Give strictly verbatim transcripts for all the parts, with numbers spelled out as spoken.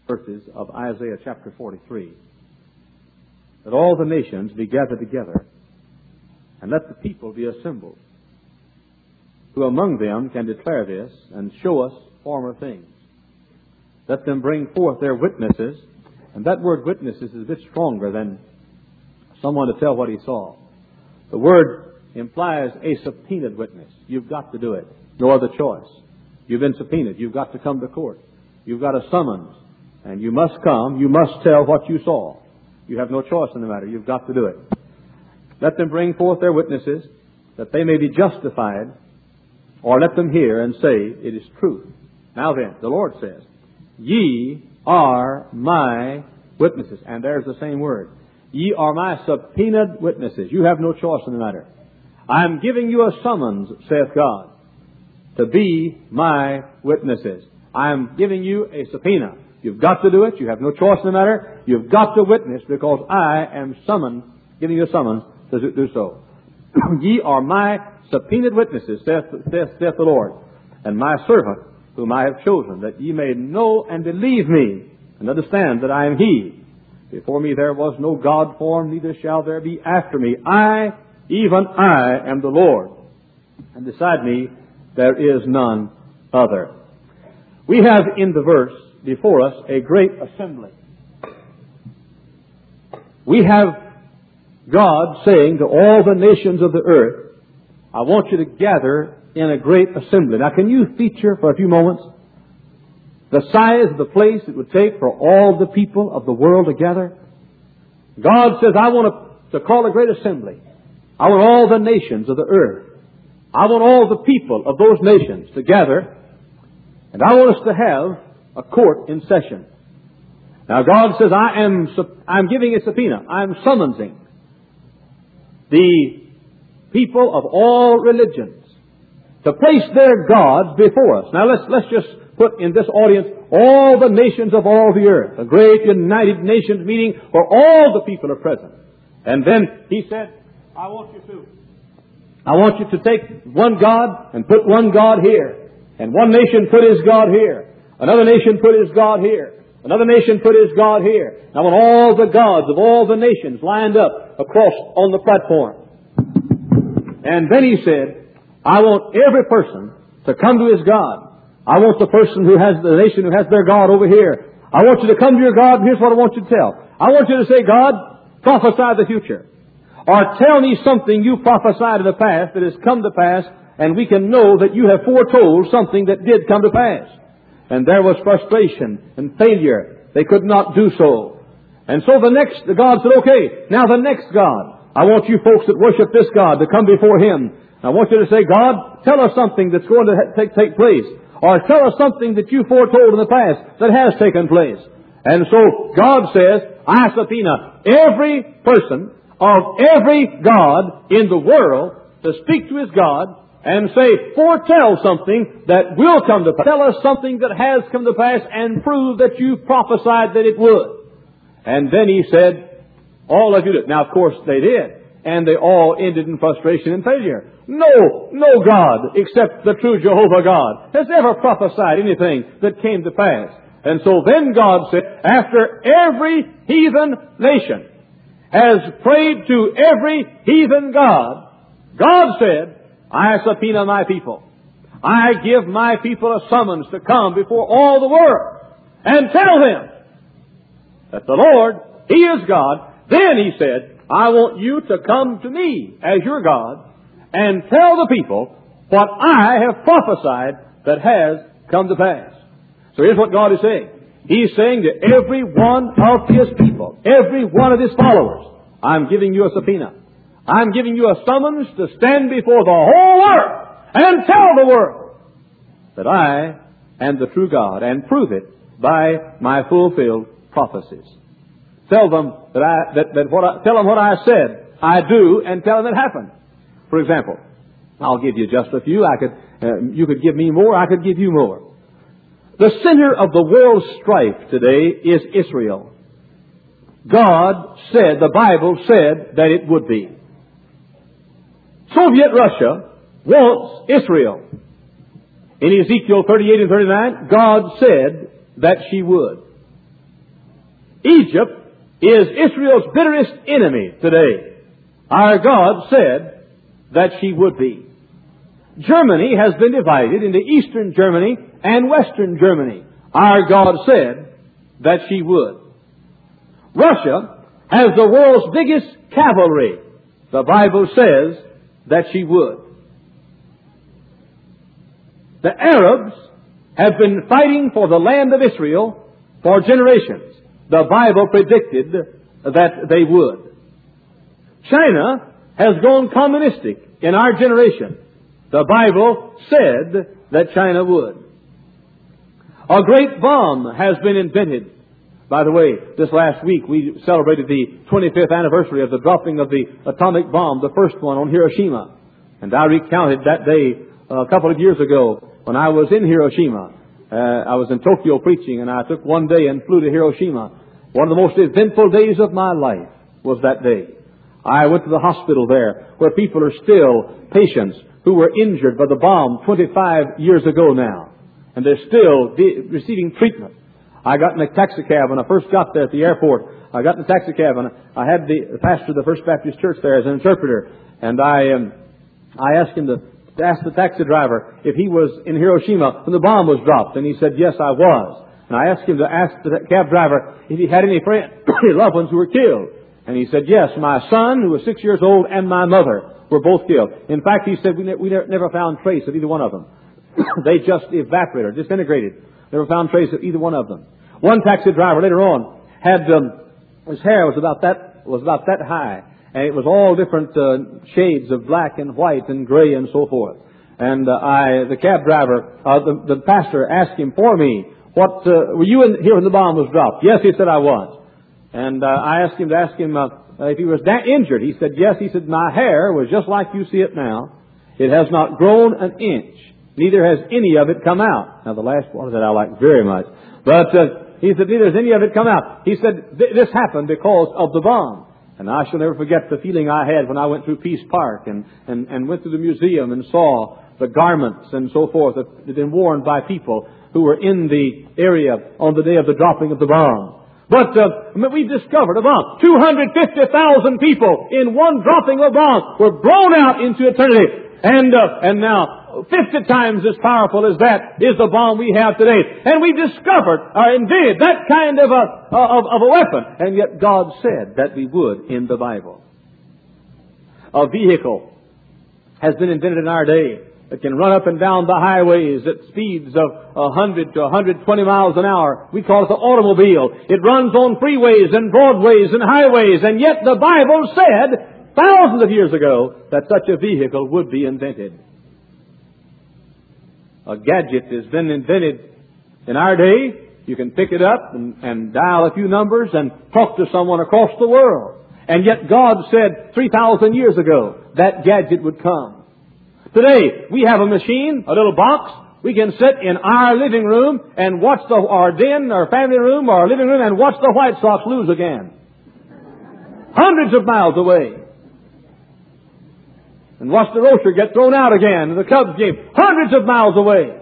verses of Isaiah chapter forty-three. That all the nations be gathered together, and let the people be assembled, who among them can declare this and show us former things. Let them bring forth their witnesses. And that word witnesses is a bit stronger than someone to tell what he saw. The word implies a subpoenaed witness. You've got to do it. No other choice. You've been subpoenaed. You've got to come to court. You've got a summons. And you must come. You must tell what you saw. You have no choice in the matter. You've got to do it. Let them bring forth their witnesses, that they may be justified, or let them hear and say, it is truth. Now then, the Lord says, ye are my witnesses. And there's the same word. Ye are my subpoenaed witnesses. You have no choice in the matter. I am giving you a summons, saith God, to be my witnesses. I am giving you a subpoena. You've got to do it. You have no choice in the matter. You've got to witness because I am summoned, giving you a summons to do so. Ye are my subpoenaed witnesses, saith, saith, saith the Lord, and my servant whom I have chosen, that ye may know and believe me, and understand that I am He. Before me there was no God formed, neither shall there be after me. I, even I, am the Lord, and beside me there is none other. We have in the verse before us a great assembly. We have God saying to all the nations of the earth, I want you to gather in a great assembly. Now, can you feature for a few moments the size of the place it would take for all the people of the world to gather? God says, I want to, to call a great assembly. I want all the nations of the earth. I want all the people of those nations to gather, and I want us to have a court in session. Now, God says, I am I'm giving a subpoena. I'm summoning the people of all religions to place their gods before us. Now, let's let's just put in this audience all the nations of all the earth, a great united nations meeting where all the people are present. And then He said, I want you to, I want you to take one God and put one God here, and one nation put his God here, another nation put his God here, another nation put his God here. I want all the gods of all the nations lined up across on the platform. And then He said, I want every person to come to his God. I want the person who has the nation who has their God over here. I want you to come to your God, and here's what I want you to tell. I want you to say, God, prophesy the future. Or tell me something you prophesied in the past that has come to pass, and we can know that you have foretold something that did come to pass. And there was frustration and failure. They could not do so. And so the next, the God said, okay, now the next God. I want you folks that worship this God to come before Him. I want you to say, God, tell us something that's going to take, take place. Or tell us something that you foretold in the past that has taken place. And so God says, I subpoena every person of every God in the world to speak to his God and say, foretell something that will come to pass. Tell us something that has come to pass and prove that you prophesied that it would. And then He said, all of you did. Now, of course, they did. And they all ended in frustration and failure. No, no God except the true Jehovah God has ever prophesied anything that came to pass. And so then God said, after every heathen nation has prayed to every heathen god, God said, I subpoena my people. I give my people a summons to come before all the world and tell them that the Lord, He is God. Then He said, I want you to come to me as your God and tell the people what I have prophesied that has come to pass. So here's what God is saying. He's saying to every one of His people, every one of His followers, I'm giving you a subpoena. I'm giving you a summons to stand before the whole world and tell the world that I am the true God, and prove it by my fulfilled prophecies. Tell them that I that, that what I, tell them what I said I do, and tell them it happened. For example, I'll give you just a few. I could uh, you could give me more. I could give you more. The center of the world's strife today is Israel. God said, the Bible said that it would be. Soviet Russia wants Israel. In Ezekiel thirty-eight and thirty-nine, God said that she would. Egypt is Israel's bitterest enemy today. Our God said that she would be. Germany has been divided into Eastern Germany and Western Germany. Our God said that she would. Russia has the world's biggest cavalry. The Bible says that she would. The Arabs have been fighting for the land of Israel for generations. The Bible predicted that they would. China has gone communistic in our generation. The Bible said that China would. A great bomb has been invented. By the way, this last week we celebrated the twenty-fifth anniversary of the dropping of the atomic bomb, the first one on Hiroshima. And I recounted that day uh, a couple of years ago when I was in Hiroshima. Uh, I was in Tokyo preaching, and I took one day and flew to Hiroshima. One of the most eventful days of my life was that day. I went to the hospital there, where people are still patients who were injured by the bomb twenty-five years ago now. And they're still de- receiving treatment. I got in a taxi cab when I first got there at the airport. I got in the taxi cab, and I had the pastor of the First Baptist Church there as an interpreter. And I um, I asked him to, to ask the taxi driver if he was in Hiroshima when the bomb was dropped. And he said, yes, I was. And I asked him to ask the cab driver if he had any friends, loved ones who were killed. And he said, yes, my son, who was six years old, and my mother were both killed. In fact, he said, we, ne- we ne- never found trace of either one of them. They just evaporated, disintegrated. Never found trace of either one of them. One taxi driver later on had, um, his hair was about that, was about that high. And it was all different uh, shades of black and white and gray and so forth. And uh, I, the cab driver, uh, the, the pastor asked him for me, what, uh, were you in here when the bomb was dropped? Yes, he said, I was. And uh, I asked him to ask him uh, if he was that injured. He said, yes. He said, my hair was just like you see it now. It has not grown an inch. Neither has any of it come out. Now, the last part of that I like very much. But uh, he said, neither has any of it come out. He said, this happened because of the bomb. And I shall never forget the feeling I had when I went through Peace Park and, and, and went to the museum and saw the garments and so forth that had been worn by people who were in the area on the day of the dropping of the bomb. But uh, we discovered a bomb. two hundred fifty thousand people in one dropping of a bomb were blown out into eternity. And uh, and now, fifty times as powerful as that is the bomb we have today. And we discovered, or invented, that kind of a, of, of a weapon. And yet God said that we would in the Bible. A vehicle has been invented in our day that can run up and down the highways at speeds of one hundred to one hundred twenty miles an hour. We call it the automobile. It runs on freeways and broadways and highways. And yet the Bible said thousands of years ago that such a vehicle would be invented. A gadget has been invented in our day. You can pick it up and, and dial a few numbers and talk to someone across the world. And yet God said three thousand years ago that gadget would come. Today, we have a machine, a little box. We can sit in our living room and watch the, our den, our family room, our living room, and watch the White Sox lose again. Hundreds of miles away. And watch the roaster get thrown out again in the Cubs game. Hundreds of miles away.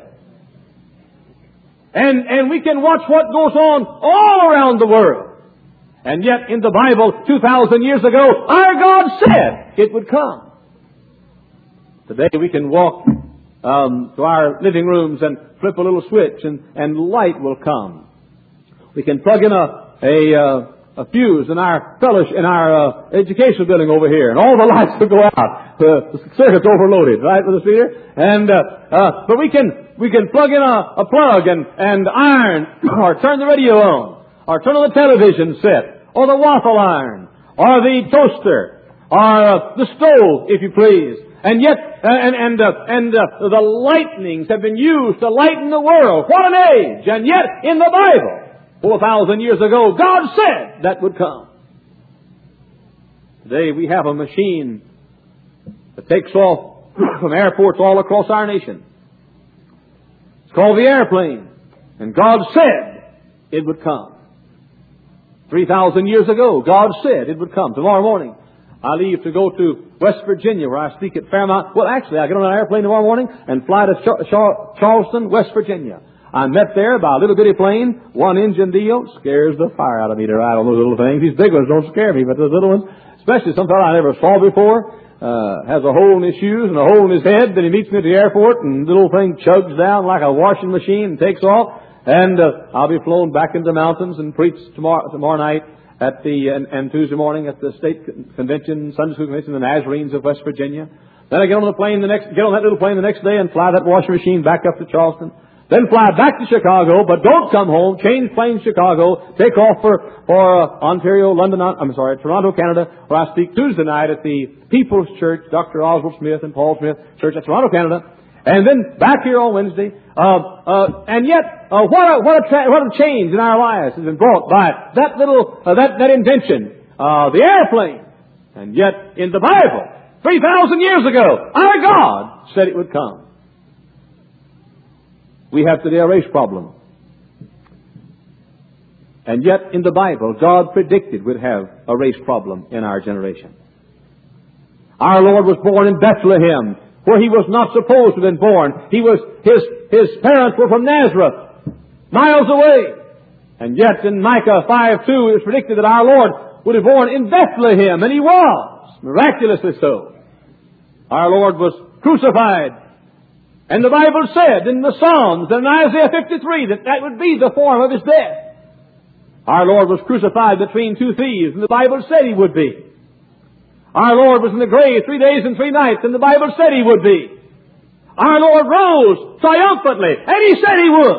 And, and we can watch what goes on all around the world. And yet, in the Bible, two thousand years ago, our God said it would come. Today we can walk um, to our living rooms and flip a little switch and, and light will come. We can plug in a a, uh, a fuse in our fellowship, in our uh, educational building over here, and all the lights will go out. The, the circuit's overloaded, right, with the speaker? And uh, uh, but we can we can plug in a, a plug and and iron, or turn the radio on, or turn on the television set, or the waffle iron, or the toaster, or uh, the stove, if you please. And yet, uh, and and uh, and uh, the lightnings have been used to lighten the world. What an age! And yet, in the Bible, four thousand years ago, God said that would come. Today, we have a machine that takes off from airports all across our nation. It's called the airplane, and God said it would come. Three thousand years ago, God said it would come. Tomorrow morning, I leave to go to West Virginia, where I speak at Fairmount. Well, actually, I get on an airplane tomorrow morning and fly to Char- Char- Charleston, West Virginia. I'm met there by a little bitty plane, one engine deal, scares the fire out of me to ride on those little things. These big ones don't scare me, but those little ones, especially some fellow I never saw before, uh, has a hole in his shoes and a hole in his head. Then he meets me at the airport, and the little thing chugs down like a washing machine and takes off. And uh, I'll be flown back into the mountains and preach tomorrow, tomorrow night at the and, and Tuesday morning at the state convention, Sunday school convention, the Nazarenes of West Virginia. Then I get on the plane the next, get on that little plane the next day and fly that washing machine back up to Charleston. Then fly back to Chicago, but don't come home. Change planes, Chicago. Take off for for uh, Ontario, London. I'm sorry, Toronto, Canada, where I speak Tuesday night at the People's Church, Doctor Oswald Smith and Paul Smith Church at Toronto, Canada, and then back here on Wednesday. Uh, uh, and yet, uh, what a what a tra- what a change in our lives has been brought by that little uh, that that invention, uh, the airplane. And yet, in the Bible, three thousand years ago, our God said it would come. We have today a race problem. And yet, in the Bible, God predicted we'd have a race problem in our generation. Our Lord was born in Bethlehem, where He was not supposed to have been born. He was, His, His parents were from Nazareth, miles away. And yet, in Micah five two, it was predicted that our Lord would be born in Bethlehem, and He was, miraculously so. Our Lord was crucified. And the Bible said in the Psalms and in Isaiah fifty-three that that would be the form of His death. Our Lord was crucified between two thieves, and the Bible said He would be. Our Lord was in the grave three days and three nights, and the Bible said He would be. Our Lord rose triumphantly, and He said He would.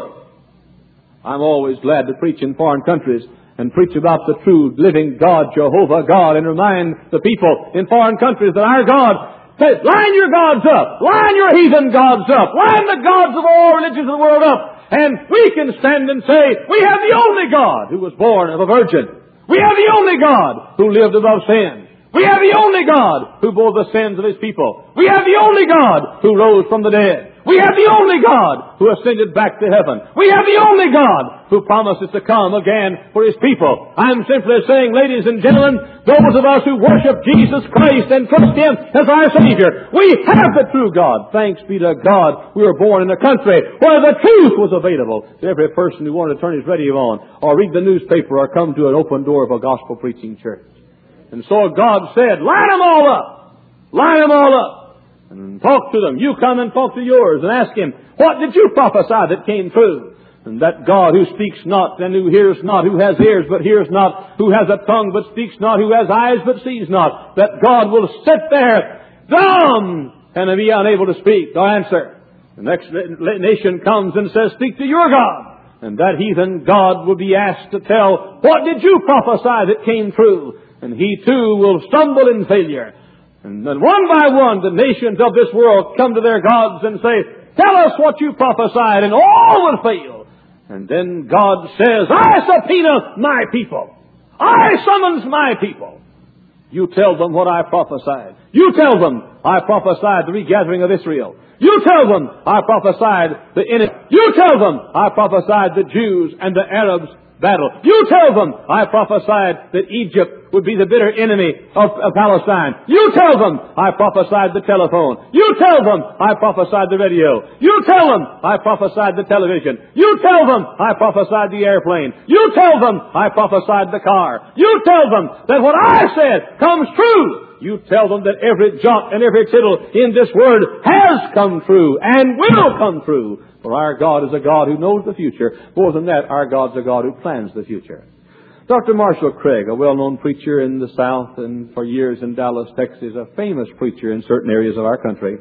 I'm always glad to preach in foreign countries and preach about the true living God, Jehovah God, and remind the people in foreign countries that our God says, line your gods up. Line your heathen gods up. Line the gods of all religions of the world up. And we can stand and say, we have the only God who was born of a virgin. We have the only God who lived above sin. We have the only God who bore the sins of His people. We have the only God who rose from the dead. We have the only God who ascended back to heaven. We have the only God who promises to come again for His people. I'm simply saying, ladies and gentlemen, those of us who worship Jesus Christ and trust Him as our Savior, we have the true God. Thanks be to God, we were born in a country where the truth was available to every person who wanted to turn his radio on or read the newspaper or come to an open door of a gospel preaching church. And so God said, line them all up. Line them all up. And talk to them. You come and talk to yours and ask Him, what did you prophesy that came true? And that God who speaks not and who hears not, who has ears but hears not, who has a tongue but speaks not, who has eyes but sees not, that God will sit there dumb and be unable to speak or answer. The next nation comes and says, speak to your God. And that heathen God will be asked to tell, what did you prophesy that came true? And he too will stumble in failure. And then one by one, the nations of this world come to their gods and say, tell us what you prophesied, and all will fail. And then God says, I subpoena my people. I summons my people. You tell them what I prophesied. You tell them I prophesied the regathering of Israel. You tell them I prophesied the enemy. You tell them I prophesied the Jews and the Arabs battle. You tell them I prophesied that Egypt would be the bitter enemy of, of Palestine. You tell them I prophesied the telephone. You tell them I prophesied the radio. You tell them I prophesied the television. You tell them I prophesied the airplane. You tell them I prophesied the car. You tell them that what I said comes true. You tell them that every jot and every tittle in this word has come true and will come true. For our God is a God who knows the future. More than that, our God's a God who plans the future. Doctor Marshall Craig, a well-known preacher in the South and for years in Dallas, Texas, a famous preacher in certain areas of our country,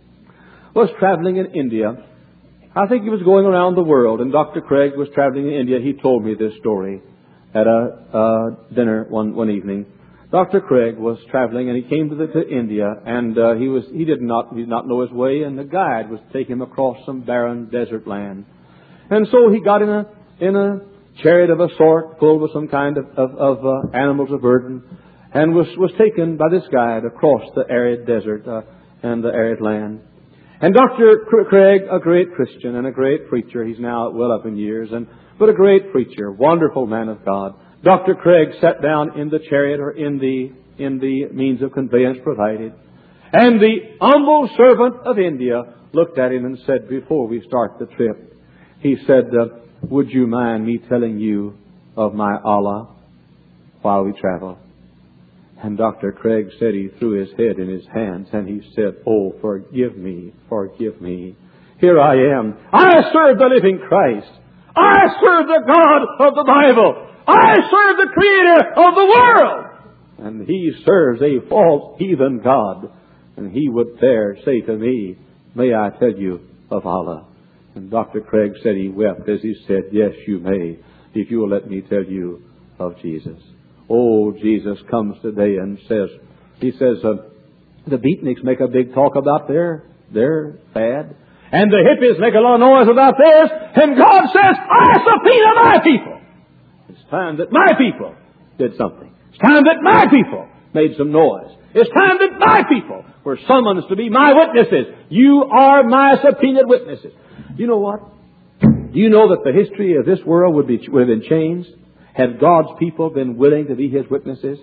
was traveling in India. I think he was going around the world, and Doctor Craig was traveling in India. He told me this story at a uh, dinner one, one evening. Doctor Craig was traveling, and he came to, the, to India, and uh, he was he did not he did not know his way, and the guide was to take him across some barren desert land. And so he got in a in a chariot of a sort, full with some kind of of, of uh, animals of burden, and was was taken by this guide across the arid desert uh, and the arid land. And Doctor Craig, a great Christian and a great preacher, he's now well up in years, and but a great preacher, wonderful man of God. Doctor Craig sat down in the chariot or in the in the means of conveyance provided. And the humble servant of India looked at him and said, before we start the trip, he said, uh, would you mind me telling you of my Allah while we travel? And Doctor Craig said he threw his head in his hands and he said, oh, forgive me, forgive me. Here I am. I serve the living Christ. I serve the God of the Bible. I serve the Creator of the world. And he serves a false heathen God. And he would dare say to me, may I tell you of Allah? And Doctor Craig said he wept as he said, yes, you may, if you will let me tell you of Jesus. Oh, Jesus comes today and says, he says, uh, the beatniks make a big talk about their, their fad. And the hippies make a lot of noise about theirs. And God says, I subpoena my people. It's time that my people did something. It's time that my people made some noise. It's time that my people were summoned to be my witnesses. You are my subpoenaed witnesses. You know what? Do you know that the history of this world would be would have been changed had God's people been willing to be His witnesses?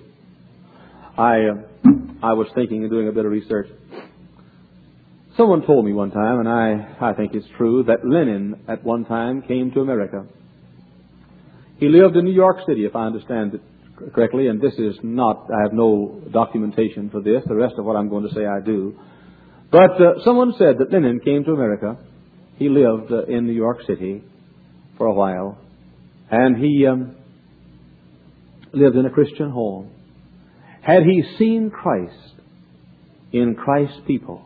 I uh, I was thinking and doing a bit of research. Someone told me one time, and I, I think it's true, that Lenin at one time came to America. He lived in New York City, if I understand it correctly, and this is not, I have no documentation for this. The rest of what I'm going to say I do. But uh, someone said that Lenin came to America. He lived uh, in New York City for a while, and he um, lived in a Christian home. Had he seen Christ in Christ's people,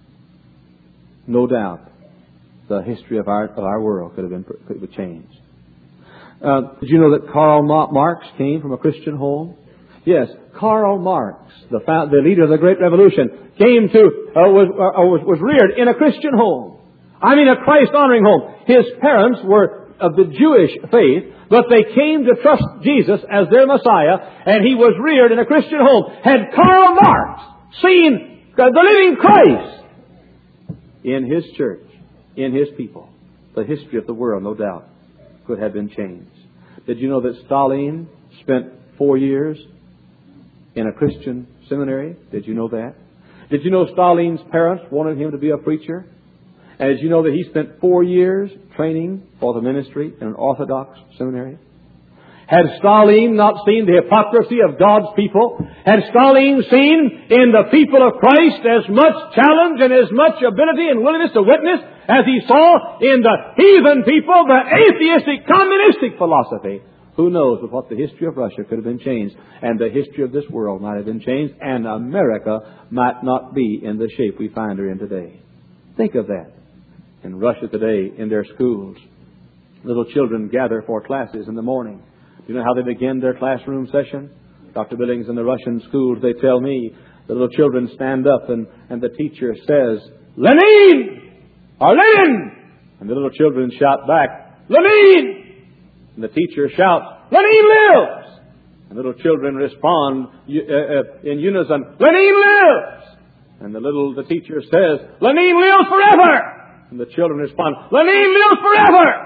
no doubt the history of our, of our world could have been could have changed. Uh, did you know that Karl Marx came from a Christian home? Yes, Karl Marx, the, found, the leader of the Great Revolution, came to uh, was, uh, was was reared in a Christian home. I mean, a Christ-honoring home. His parents were of the Jewish faith, but they came to trust Jesus as their Messiah, and he was reared in a Christian home. Had Karl Marx seen the living Christ in his church, in his people, the history of the world, no doubt, could have been changed. Did you know that Stalin spent four years in a Christian seminary? Did you know that? Did you know Stalin's parents wanted him to be a preacher? And did you know that he spent four years training for the ministry in an Orthodox seminary? Had Stalin not seen the hypocrisy of God's people? Had Stalin seen in the people of Christ as much challenge and as much ability and willingness to witness as he saw in the heathen people, the atheistic, communistic philosophy? Who knows but what the history of Russia could have been changed, and the history of this world might have been changed, and America might not be in the shape we find her in today. Think of that. In Russia today, in their schools, little children gather for classes in the morning. Do you know how they begin their classroom session? Doctor Billings, in the Russian schools, they tell me the little children stand up and, and the teacher says, Lenin! Or Lenin! And the little children shout back, Lenin! And the teacher shouts, Lenin lives! And the little children respond uh, uh, in unison, Lenin lives! And the little the teacher says, Lenin lives forever! And the children respond, Lenin lives forever!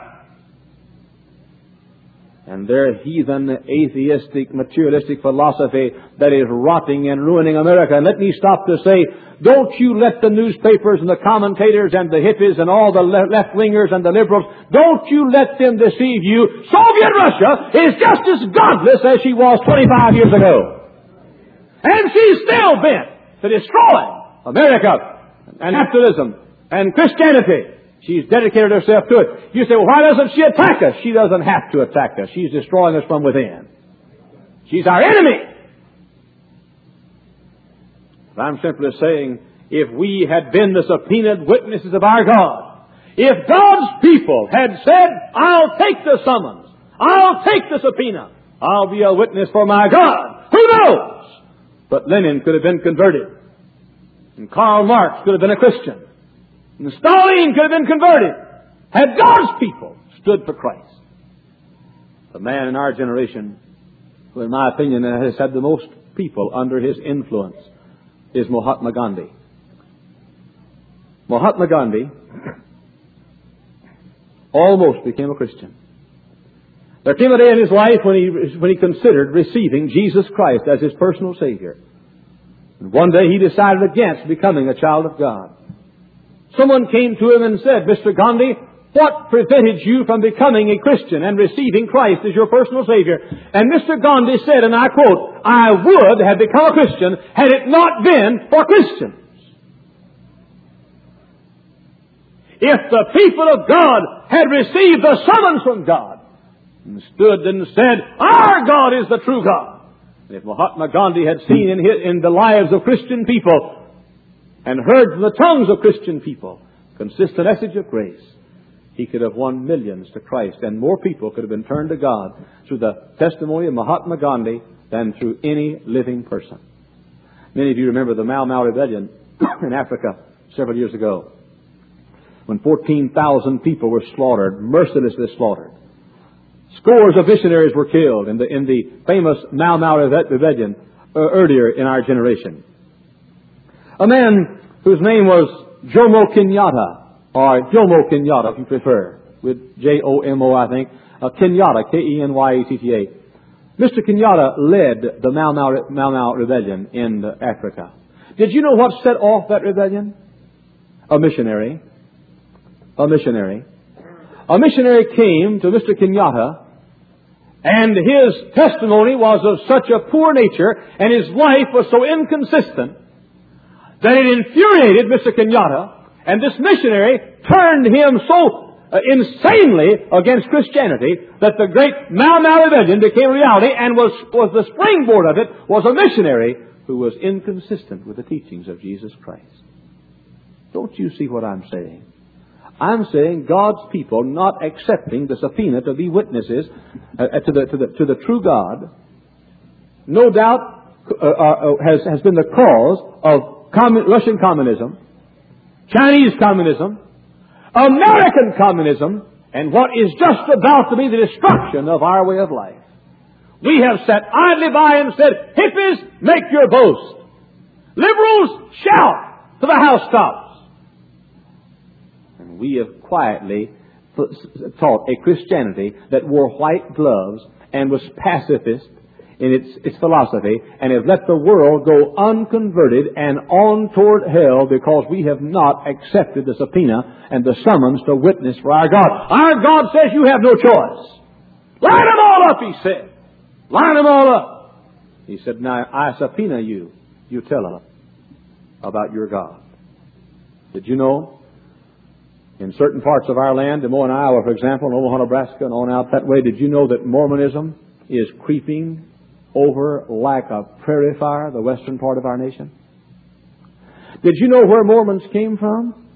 And their heathen, atheistic, materialistic philosophy that is rotting and ruining America. And let me stop to say, don't you let the newspapers and the commentators and the hippies and all the left-wingers and the liberals, don't you let them deceive you. Soviet Russia is just as godless as she was twenty-five years ago. And she's still bent to destroy America and capitalism and Christianity. She's dedicated herself to it. You say, well, why doesn't she attack us? She doesn't have to attack us. She's destroying us from within. She's our enemy. But I'm simply saying, if we had been the subpoenaed witnesses of our God, if God's people had said, I'll take the summons, I'll take the subpoena, I'll be a witness for my God, who knows? But Lenin could have been converted. And Karl Marx could have been a Christian. And Stalin could have been converted had God's people stood for Christ. The man in our generation who, in my opinion, has had the most people under his influence is Mahatma Gandhi. Mahatma Gandhi almost became a Christian. There came a day in his life when he, when he considered receiving Jesus Christ as his personal Savior. And one day he decided against becoming a child of God. Someone came to him and said, Mister Gandhi, What prevented you from becoming a Christian and receiving Christ as your personal Savior? And Mister Gandhi said, and I quote, "I would have become a Christian had it not been for Christians." If the people of God had received the summons from God and stood and said, "Our God is the true God," and if Mahatma Gandhi had seen in, his, in the lives of Christian people and heard from the tongues of Christian people consistent message of grace, he could have won millions to Christ, and more people could have been turned to God through the testimony of Mahatma Gandhi than through any living person. Many of you remember the Mau Mau Rebellion in Africa several years ago, when fourteen thousand people were slaughtered, mercilessly slaughtered. Scores of missionaries were killed in the, in the famous Mau Mau Rebellion uh, earlier in our generation. A man whose name was Jomo Kenyatta, or Jomo Kenyatta, if you prefer, with J O M O, I think. Uh, Kenyatta, K E N Y A T T A. Mister Kenyatta led the Mau Mau, Mau Mau Rebellion in Africa. Did you know what set off that rebellion? A missionary. A missionary. A missionary came to Mister Kenyatta, and his testimony was of such a poor nature, and his life was so inconsistent, that it infuriated Mister Kenyatta. And this missionary turned him so uh, insanely against Christianity that the great Mau Mau Rebellion became reality, and was, was the springboard of it was a missionary who was inconsistent with the teachings of Jesus Christ. Don't you see what I'm saying? I'm saying God's people not accepting the subpoena to be witnesses uh, to, the, to, the, to the true God, no doubt uh, uh, has, has been the cause of commun- Russian communism, Chinese communism, American communism, and what is just about to be the destruction of our way of life. We have sat idly by and said, "Hippies, make your boast. Liberals, shout to the housetops." And we have quietly taught a Christianity that wore white gloves and was pacifist in its, its philosophy, and have let the world go unconverted and on toward hell because we have not accepted the subpoena and the summons to witness for our God. Our God says you have no choice. Line them all up, He said. Line them all up. He said, "Now I subpoena you. You tell us about your God." Did you know? In certain parts of our land, Des Moines, Iowa, for example, and Omaha, Nebraska, and on out that way, did you know that Mormonism is creeping over like a prairie fire, the western part of our nation? Did you know where Mormons came from?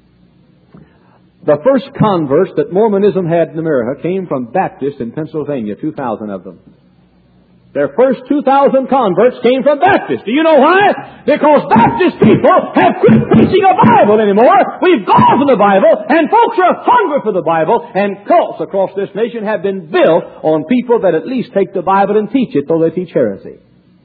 The first converts that Mormonism had in America came from Baptists in Pennsylvania, two thousand of them. Their first two thousand converts came from Baptists. Do you know why? Because Baptist people have quit preaching a Bible anymore. We've gone from the Bible, and folks are hungry for the Bible, and cults across this nation have been built on people that at least take the Bible and teach it, though they teach heresy.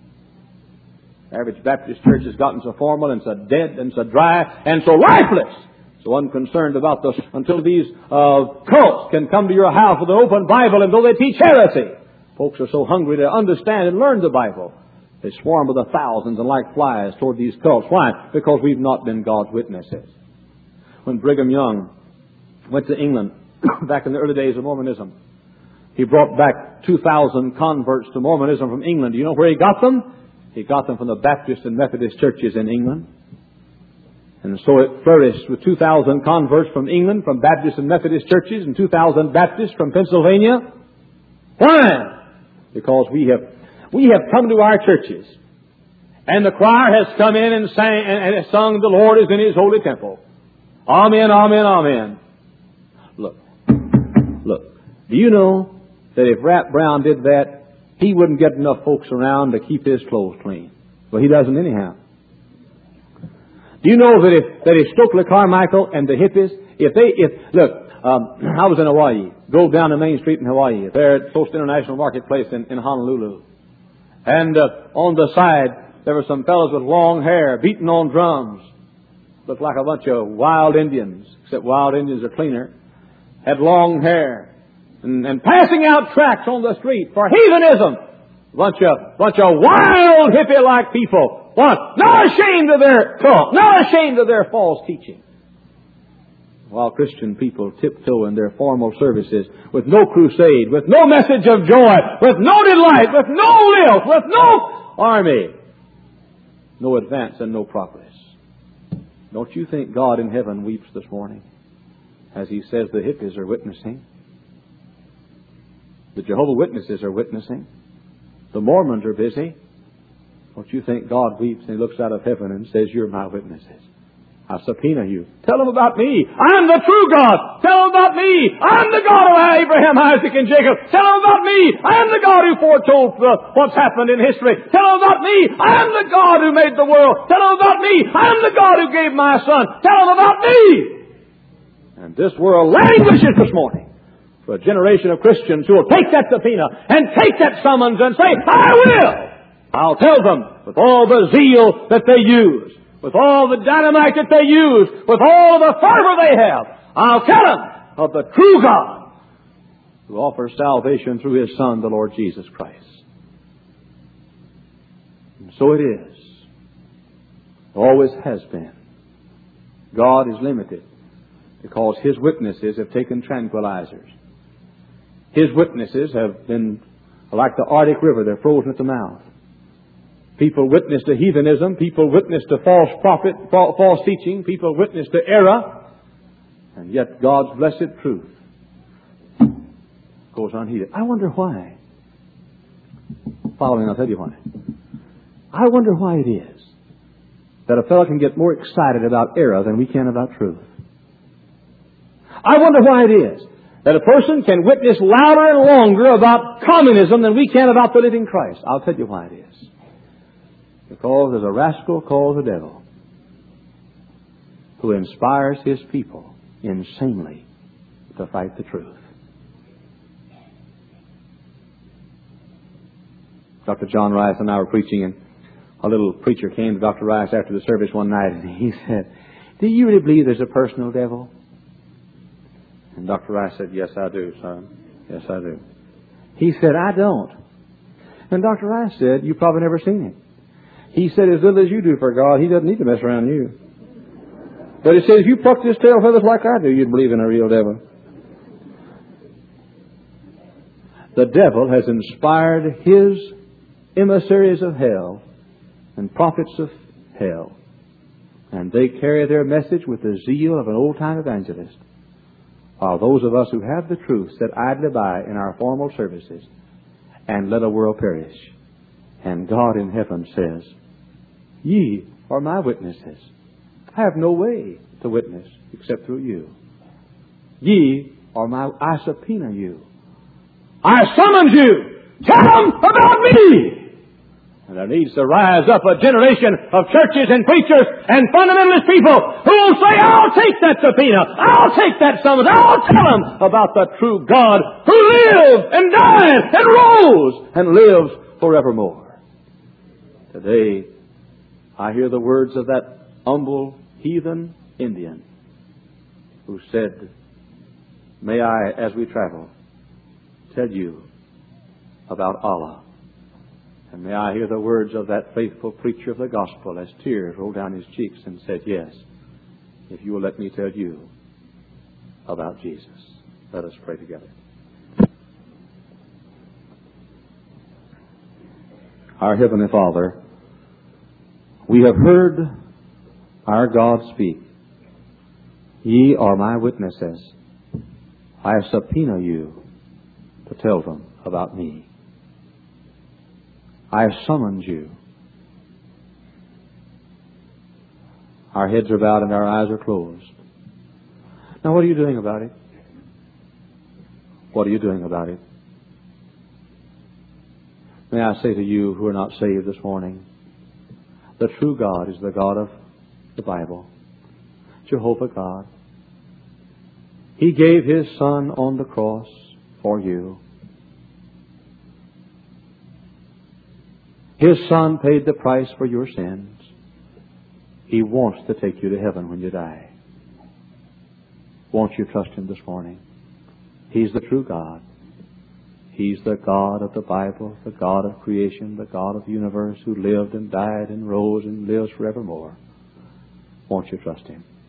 The average Baptist church has gotten so formal and so dead and so dry and so lifeless, so unconcerned about this, until these uh, cults can come to your house with an open Bible, and though they teach heresy, folks are so hungry to understand and learn the Bible, they swarm with the thousands and like flies toward these cults. Why? Because we've not been God's witnesses. When Brigham Young went to England back in the early days of Mormonism, he brought back two thousand converts to Mormonism from England. Do you know where he got them? He got them from the Baptist and Methodist churches in England. And so it flourished with two thousand converts from England, from Baptist and Methodist churches, and two thousand Baptists from Pennsylvania. Why? Because we have we have come to our churches, and the choir has come in and sang and, and has sung, "The Lord is in His holy temple." Amen, amen, amen. Look, look. Do you know that if Rat Brown did that, he wouldn't get enough folks around to keep his clothes clean? Well, he doesn't anyhow. Do you know that if that if Stokely Carmichael and the hippies, if they if look. Um, I was in Hawaii. Drove down the main street in Hawaii. There at Post International Marketplace in, in Honolulu. And uh, on the side, there were some fellows with long hair beating on drums. Looked like a bunch of wild Indians, except wild Indians are cleaner. Had long hair. And, and passing out tracts on the street for heathenism. Bunch of, bunch of wild hippie-like people. What? Not ashamed of their talk. Not ashamed of their false teaching. while Christian people tiptoe in their formal services with no crusade, with no message of joy, with no delight, with no lilt, with no army, no advance and no progress. Don't you think God in heaven weeps this morning as He says the hippies are witnessing? The Jehovah's Witnesses are witnessing. The Mormons are busy. Don't you think God weeps and He looks out of heaven and says, you're my witnesses. I subpoena you. Tell them about me. I'm the true God. Tell them about me. I'm the God of Abraham, Isaac, and Jacob. Tell them about me. I'm the God who foretold uh, what's happened in history. Tell them about me. I'm the God who made the world. Tell them about me. I'm the God who gave my son. Tell them about me. And this world languishes this morning for a generation of Christians who will take that subpoena and take that summons and say, I will. I'll tell them with all the zeal that they use, with all the dynamite that they use, with all the fervor they have, I'll tell them of the true God who offers salvation through His Son, the Lord Jesus Christ. And so it is. Always has been. God is limited because His witnesses have taken tranquilizers. His witnesses have been like the Arctic River. They're frozen at the mouth. People witness to heathenism. People witness to false prophet, false teaching. People witness to error. And yet God's blessed truth goes unheeded. I wonder why. Following, I'll tell you why. I wonder why it is that a fellow can get more excited about error than we can about truth. I wonder why it is that a person can witness louder and longer about communism than we can about the living Christ. I'll tell you why it is. Because there's a rascal called the devil who inspires his people insanely to fight the truth. Doctor John Rice and I were preaching, and a little preacher came to Doctor Rice after the service one night, and he said, do you really believe there's a personal devil? And Doctor Rice said, yes, I do, son. Yes, I do. He said, I don't. And Doctor Rice said, you've probably never seen him. He said, as little as you do for God, He doesn't need to mess around you. But he said, if you plucked his tail feathers like I do, you'd believe in a real devil. The devil has inspired his emissaries of hell and prophets of hell. And they carry their message with the zeal of an old-time evangelist. While those of us who have the truth sit idly by in our formal services and let a world perish. And God in heaven says, ye are my witnesses. I have no way to witness except through you. Ye are my, I subpoena you. I summons you. Tell them about me. And there needs to rise up a generation of churches and preachers and fundamentalist people who will say, I'll take that subpoena. I'll take that summons. I'll tell them about the true God who lived and died and rose and lives forevermore. Today, I hear the words of that humble heathen Indian who said, may I, as we travel, tell you about Allah. And may I hear the words of that faithful preacher of the gospel as tears rolled down his cheeks and said, yes, if you will let me tell you about Jesus. Let us pray together. Our Heavenly Father, we have heard our God speak. Ye are my witnesses. I subpoena you to tell them about me. I have summoned you. Our heads are bowed and our eyes are closed. Now what are you doing about it? What are you doing about it? May I say to you who are not saved this morning, the true God is the God of the Bible, Jehovah God. He gave His Son on the cross for you. His Son paid the price for your sins. He wants to take you to heaven when you die. Won't you trust Him this morning? He's the true God. He's the God of the Bible, the God of creation, the God of the universe who lived and died and rose and lives forevermore. Won't you trust Him?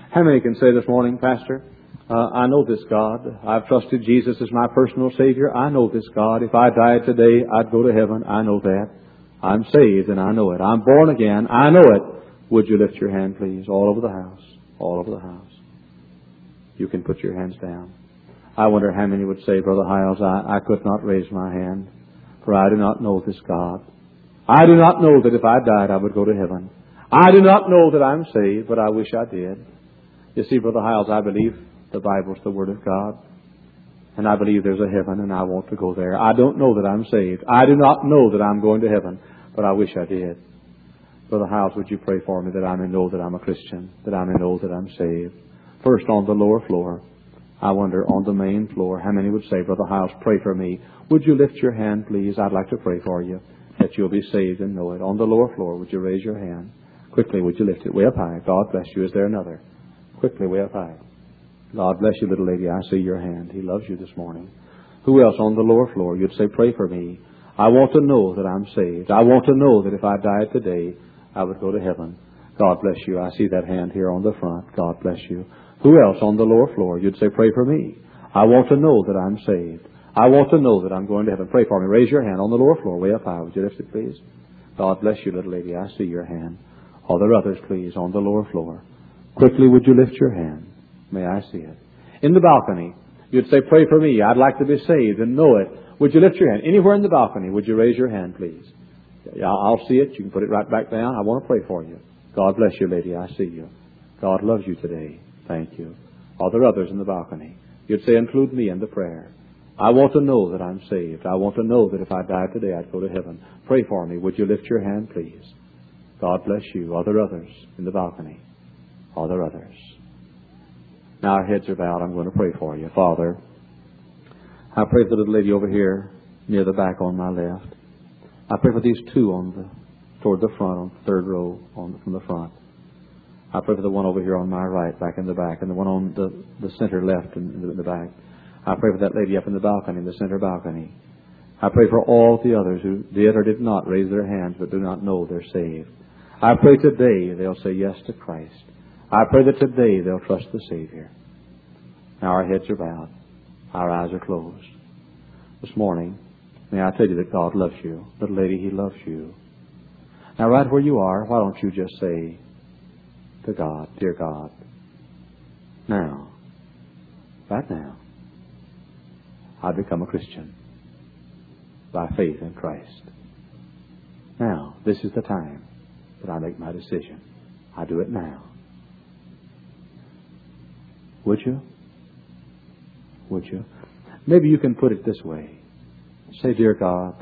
How many can say this morning, Pastor, uh, I know this God. I've trusted Jesus as my personal Savior. I know this God. If I died today, I'd go to heaven. I know that. I'm saved and I know it. I'm born again. I know it. Would you lift your hand, please? All over the house. All over the house. You can put your hands down. I wonder how many would say, Brother Hiles, I, I could not raise my hand, for I do not know this God. I do not know that if I died, I would go to heaven. I do not know that I'm saved, but I wish I did. You see, Brother Hiles, I believe the Bible's the Word of God. And I believe there's a heaven, and I want to go there. I don't know that I'm saved. I do not know that I'm going to heaven, but I wish I did. Brother Hiles, would you pray for me that I may know that I'm a Christian, that I may know that I'm saved? First on the lower floor. I wonder on the main floor, how many would say, Brother Hiles, pray for me. Would you lift your hand, please? I'd like to pray for you, that you'll be saved and know it. On the lower floor, would you raise your hand? Quickly, would you lift it way up high? God bless you. Is there another? Quickly, way up high. God bless you, little lady. I see your hand. He loves you this morning. Who else on the lower floor? You'd say, pray for me. I want to know that I'm saved. I want to know that if I died today, I would go to heaven. God bless you. I see that hand here on the front. God bless you. Who else on the lower floor? You'd say, pray for me. I want to know that I'm saved. I want to know that I'm going to heaven. Pray for me. Raise your hand on the lower floor, way up high. Would you lift it, please? God bless you, little lady. I see your hand. Are there others, please, on the lower floor? Quickly, would you lift your hand? May I see it? In the balcony, you'd say, pray for me. I'd like to be saved and know it. Would you lift your hand? Anywhere in the balcony, would you raise your hand, please? Yeah, I'll see it. You can put it right back down. I want to pray for you. God bless you, lady. I see you. God loves you today. Thank you. Are there others in the balcony? You'd say, include me in the prayer. I want to know that I'm saved. I want to know that if I died today, I'd go to heaven. Pray for me. Would you lift your hand, please? God bless you. Are there others in the balcony? Are there others? Now our heads are bowed. I'm going to pray for you. Father, I pray for the little lady over here near the back on my left. I pray for these two on the toward the front, on the third row on from the front. I pray for the one over here on my right, back in the back, and the one on the, the center left in the, in the back. I pray for that lady up in the balcony, in the center balcony. I pray for all the others who did or did not raise their hands but do not know they're saved. I pray today they'll say yes to Christ. I pray that today they'll trust the Savior. Now our heads are bowed. Our eyes are closed. This morning, may I tell you that God loves you. Little lady, He loves you. Now right where you are, why don't you just say to God, dear God, now, right now, I become a Christian by faith in Christ. Now, this is the time that I make my decision. I do it now. Would you? Would you? Maybe you can put it this way. Say, dear God,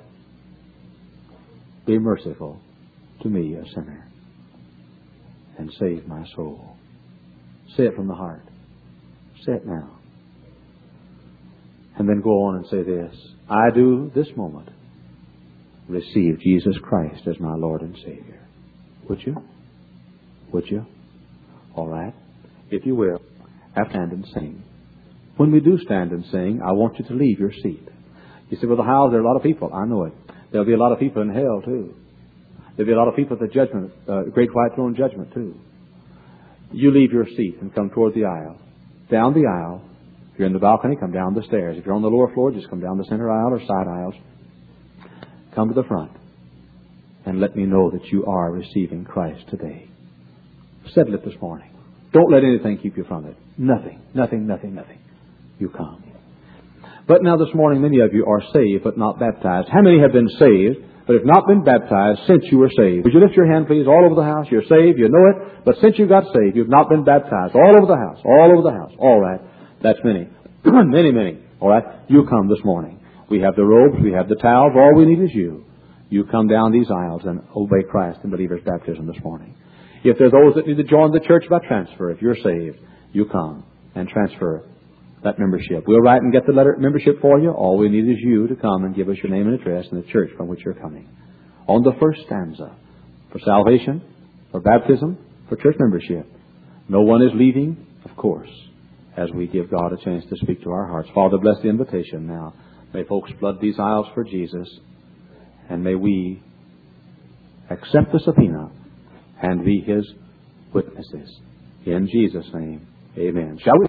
be merciful to me, a sinner, and save my soul. Say it from the heart. Say it now. And then go on and say this. I do this moment receive Jesus Christ as my Lord and Savior. Would you? Would you? All right. If you will, have stand and sing. When we do stand and sing, I want you to leave your seat. You say, well, how? There are a lot of people. I know it. There'll be a lot of people in hell, too. There'll be a lot of people at the judgment, uh, great white throne judgment, too. You leave your seat and come toward the aisle. Down the aisle. If you're in the balcony, come down the stairs. If you're on the lower floor, just come down the center aisle or side aisles. Come to the front and let me know that you are receiving Christ today. Settle it this morning. Don't let anything keep you from it. Nothing, nothing, nothing, nothing. You come. But now this morning, many of you are saved but not baptized. How many have been saved but have not been baptized since you were saved? Would you lift your hand, please, all over the house? You're saved, you know it, but since you got saved, you've not been baptized. All over the house, all over the house. All right. That's many. many, many. All right. You come this morning. We have the robes, we have the towels. All we need is you. You come down these aisles and obey Christ in believer's baptism this morning. If there are those that need to join the church by transfer, if you're saved, you come and transfer that membership. We'll write and get the letter membership for you. All we need is you to come and give us your name and address and the church from which you're coming. On the first stanza, for salvation, for baptism, for church membership. No one is leaving, of course, as we give God a chance to speak to our hearts. Father, bless the invitation now. May folks flood these aisles for Jesus, and may we accept the subpoena and be His witnesses. In Jesus' name, amen. Shall we